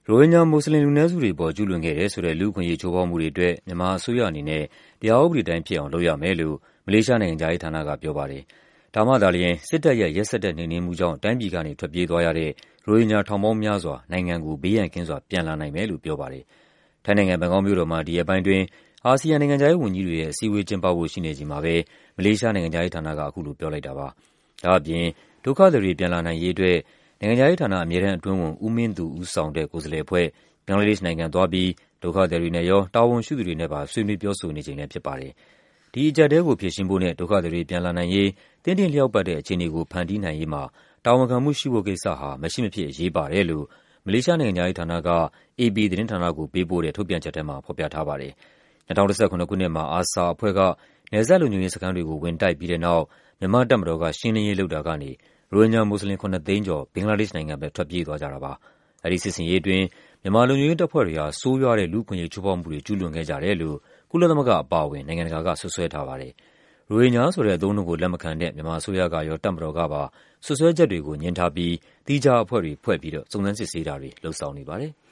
ရိုဟင်ဂျာမွတ်ဆလင်လူနည်းစုတွေအပေါ်ကျူးလွန်ခဲ့တယ်ဆိုတဲ့လူ့အခွင့်အရေးချိုးဖောက်မှုတွေအတွက်မြန်မာအစိုးရအနေနဲ့တရားဥပဒေတိုင်းဖြစ်အောင်လုပ်ရမယ်လို့မလေးရှားနိုင်ငံခြားရေးဌာနကပြောပါတယ်။ဒါမှသာလျှင်စစ်တပ်ရဲ့ရက်စက်တဲ့နှိမ်နင်းမှုကြောင့်တိုင်းပြည်ကနေထွက်ပြေးသွားရတဲ့ရိုဟင်ဂျာထောင်ပေါင်းများစွာနိုင်ငံကိုဘေးရန်ကင်းစွာပြန်လာနိုင်မယ်လို့ပြောပါတယ်။ထိုင်းနိုင်ငံဘန်ကောက်မြို့တော်မှာဒီရက်ပိုင်းအတွင်းအာဆီယံနိုင်ငံခြားရေးဝန်ကြီးတွေရဲ့အစည်းအဝေးကျင်းပဖို့ရှိနေချိန်မှာပဲမလေးရှားနိုင်ငံခြားရေးဌာနကအခုလိုပြောလိုက်တာပါ။ဒါ့အပြင်ဒုက္ခသည်တွေပြန်လာနိုင်ရေးအတွက်နိုင်ငံခြားရေးဌာနအမြဲတမ်းအတွင်းဝန်ဦးမင်းသူဦးဆောင်တဲ့ကိုယ်စားလှယ်အဖွဲ့ဘင်္ဂလားဒေ့ရှ်နိုင်ငံသွားပြီးဒုက္ခသည်တွေနဲ့ရောတာဝန်ရှိသူတွေနဲ့ပါဆွေးနွေးပြောဆိုနေချိန်လည်းဖြစ်ပါတယ်။ဒီအကျပ်အတည်းကိုဖြေရှင်းဖို့နဲ့ဒုက္ခသည်တွေပြန်လာနိုင်ရေးသင့်တင့်လျောက်ပတ်တဲ့အခြေအနေကိုဖန်တီးနိုင်ရေးမှာတာဝန်ခံမှုရှိဖို့ကိစ္စဟာမရှိမဖြစ်အရေးပါတယ်လို့မလေးရှားနိုင်ငံခြားရေးဌာနက AP သတင်းဌာနကိုပေးပို့တဲ့ထုတ်ပြန်ချက်ထဲမှာဖော်ပြထားပါတယ်။2017ခုနှစ်မှာ ARSA အဖွဲ့ကနယ်စပ်လုံခြုံရေးစခန်းတွေကိုဝင်တိုက်ပြီးတဲ့နောက်မြန်မာ့တပ်မတော်ကရှင်းလင်းရေးလုပ်တာကနေရိုဟင်ဂျာမွတ်ဆလင် 7 သိန်းကျော်ဘင်္ဂလားဒေ့ရှ်နိုင်ငံဘက်ထွက်ပြေးသွားကြတာပါ။အဲဒီစစ်ဆင်ရေးအတွင်းမြန်မာလုံခြုံရေးတပ်ဖွဲ့တွေဟာဆိုးရွားတဲ့လူ့အခွင့်အရေးချိုးဖောက်မှုတွေကျူးလွန်ခဲ့ကြတယ်လို့ကုလသမဂ္ဂအပါအဝင်နိုင်ငံတကာကစွပ်စွဲထားပါတယ်။ရိုဟင်ဂျာဆိုတဲ့အသုံးအနှုန်းကိုလက်မခံတဲ့မြန်မာအစိုးရကရောတပ်မတော်ကပါစွပ်စွဲချက်တွေကိုငြင်းထားပြီးသီးခြားအဖွဲ့တွေဖွဲ့ပြီးစုံစမ်းစစ်ဆေးတာတွေလုပ်ဆောင်နေပါတယ်။